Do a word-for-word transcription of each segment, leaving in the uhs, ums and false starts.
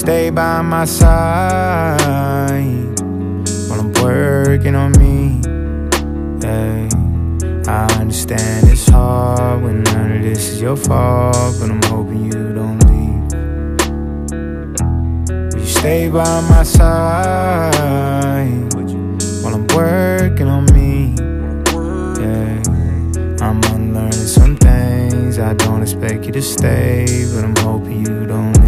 stay by my side while I'm working on me. Yeah, I understand it's hard when none of this is your fault, but I'm hoping you don't leave. Will you stay by my side while I'm working on me? Yeah, I'm unlearning some things. I don't expect you to stay, but I'm hoping you don't leave.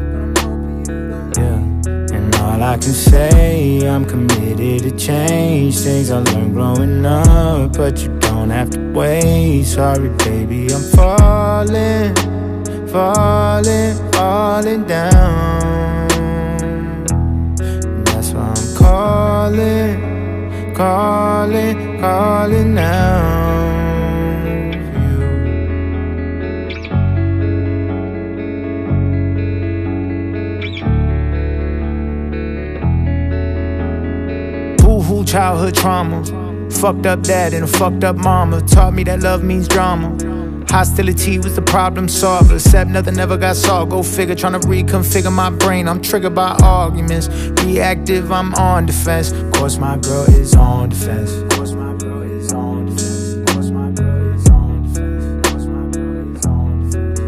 Yeah, and all I can say, I'm committed to change things I learned growing up, but you don't have to wait. Sorry baby, I'm falling, falling, falling down. And that's why I'm calling, calling, calling now. Boo-hoo, childhood trauma. Fucked up dad and a fucked up mama taught me that love means drama. Hostility was the problem solver, except nothing ever got solved. Go figure, trying to reconfigure my brain. I'm triggered by arguments. Reactive, I'm on defense. Of course my girl is on defense. Of course my girl is on defense. Of course my girl is on defense. Of course my girl is on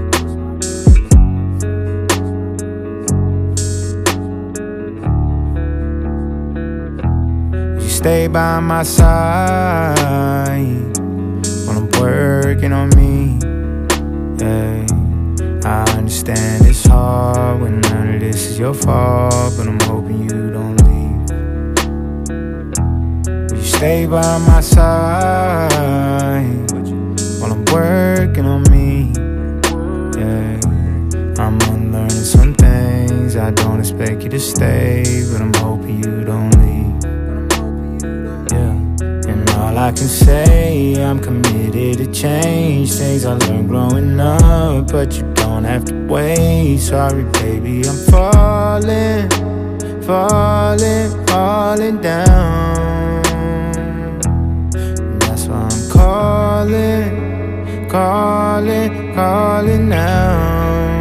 defense. You stay by my side while I'm working on me. Yeah, I understand it's hard when none of this is your fault, but I'm hoping you don't leave. Will you stay by my side while I'm working on me? Yeah, I'm unlearning some things. I don't expect you to stay, but I'm hoping you don't leave. All I can say, I'm committed to change things I learned growing up, but you don't have to wait. Sorry baby, I'm falling, falling, falling down. And that's why I'm calling, calling, calling now.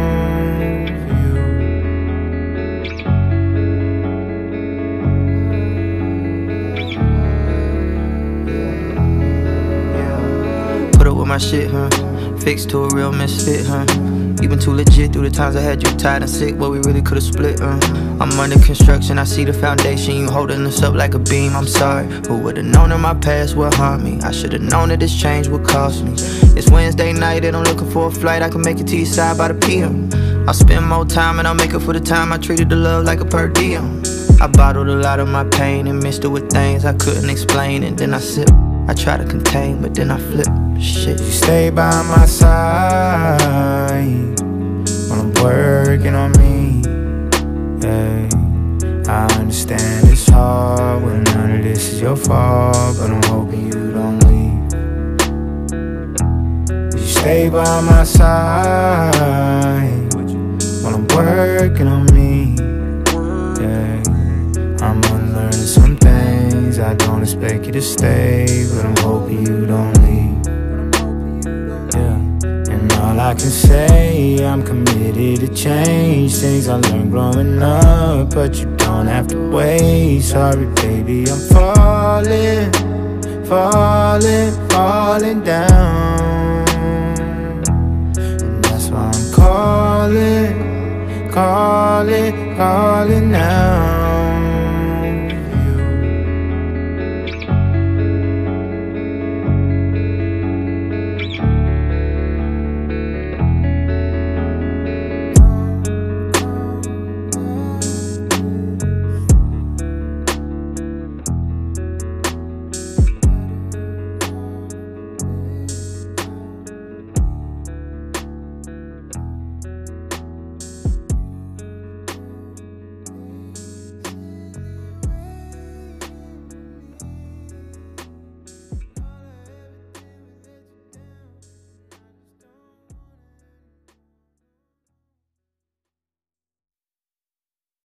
My shit, huh? Fixed to a real misfit, huh? You been too legit through the times I had you tired and sick, but we really could've split, uh I'm under construction, I see the foundation, you holding us up like a beam, I'm sorry. Who would've known that my past would harm me? I should've known that this change would cost me. It's Wednesday night and I'm looking for a flight, I can make it to your side by the P M I'll spend more time and I'll make it for the time I treated the love like a per diem. I bottled a lot of my pain and mixed it with things I couldn't explain, and then I sip. I try to contain, but then I flip. Shit. You stay by my side while I'm working on me. Yeah, I understand it's hard when none of this is your fault, but I'm hoping you don't leave. You stay by my side while I'm working on me. Yeah, I'm unlearning some things. I don't expect you to stay, but I'm hoping you don't leave. All I can say, I'm committed to change things I learned growing up, but you don't have to wait. Sorry baby, I'm falling, falling, falling down. And that's why I'm calling, calling, calling now.